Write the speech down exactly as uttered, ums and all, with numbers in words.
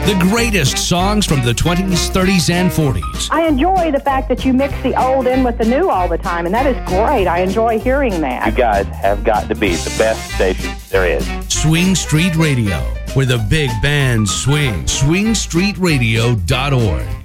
The greatest songs from the twenties, thirties, and forties. I enjoy the fact that you mix the old in with the new all the time, and that is great. I enjoy hearing that. You guys have got to be the best station there is. Swing Street Radio, where the big bands swing. swing street radio dot org.